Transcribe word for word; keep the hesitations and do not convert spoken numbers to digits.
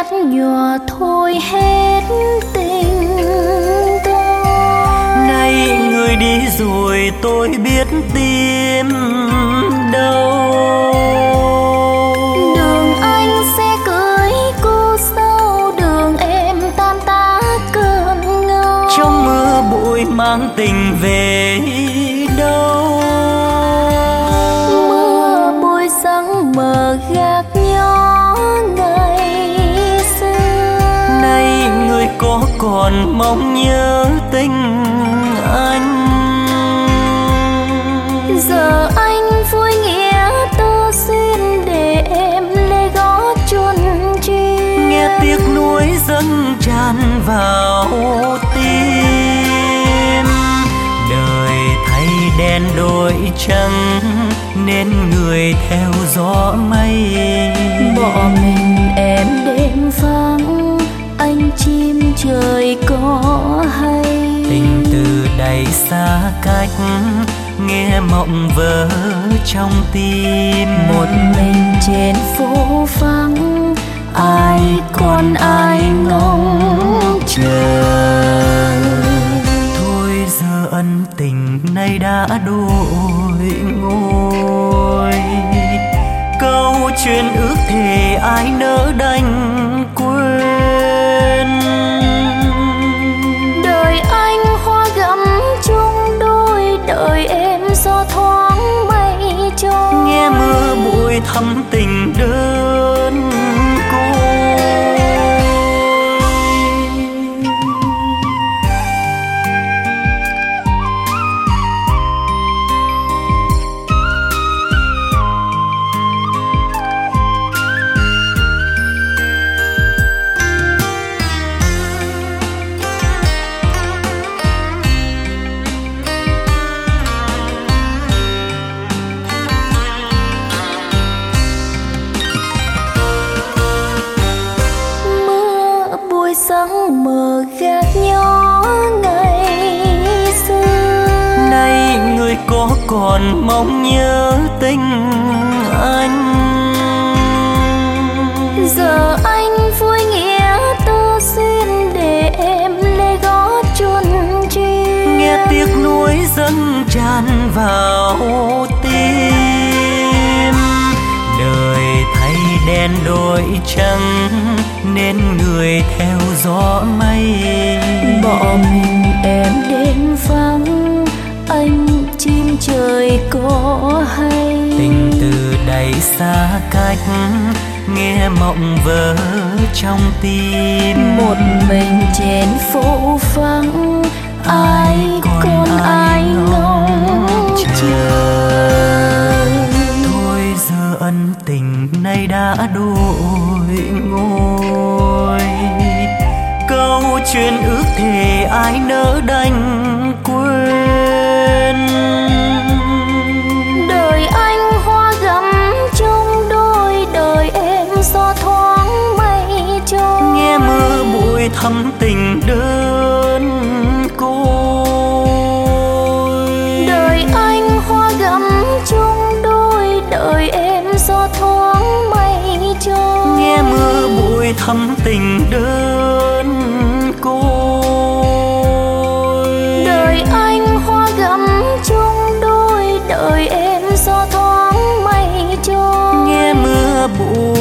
mắt nhòa thôi hết tình tôi. Nay người đi rồi tôi biết tìm đâu. Đường anh sẽ cưới cô sau, đường em tan tác cơn ngâu. Trong mưa bụi mang tình về đâu. Mưa bụi sáng mờ gác nhỏ ngày xưa. Nay người có còn mong nhớ tình anh. Giờ anh vui nghĩa tơ duyên để em lê gót chuồn chuyên. Nghe tiếc nuối dâng tràn vào tim. Đời thay đen đổi trắng nên người theo gió mây. Bỏ mình em đêm vắng, anh chim trời có hay. Tình từ đầy xa cách nghe mộng vỡ trong tim. Một mình trên phố vắng, ai còn ai ngóng chờ. Thôi giờ ân tình nay đã đổi ngôi. Câu chuyện ước thề ai nỡ đành quên. Đời anh hoa gấm chung đôi, đời em gió thoáng mây trôi. Nghe mưa bụi thắm tình đơn côi. Sáng mờ gác nhỏ ngày xưa. Nay người có còn mong nhớ tình anh. Giờ anh vui nghĩa tơ duyên để em lê gót chuồn chuyên. Nghe tiếc nuối dâng tràn vào tim. Đời thay đen đổi trắng nên người theo gió mây. Bỏ mình em đến vắng, anh chim trời có hay. Tình từ đầy xa cách nghe mộng vỡ trong tim. Một mình trên phố vắng, ai còn ai ngóng chờ. Thôi giờ ân tình nay đã đổi ngôi. Câu chuyện ước thề ai nỡ đành quên. Đời anh hoa gấm chung đôi, đời em gió thoáng mây trôi. Nghe mưa bụi thắm tình đơn côi. Đời anh hoa gấm chung đôi, đời em gió thoáng mây trôi. Nghe mưa bụi thắm tình đơn côi. Đời anh hoa gấm chung đôi, đời em gió thoáng mây trôi. Nghe mưa bụi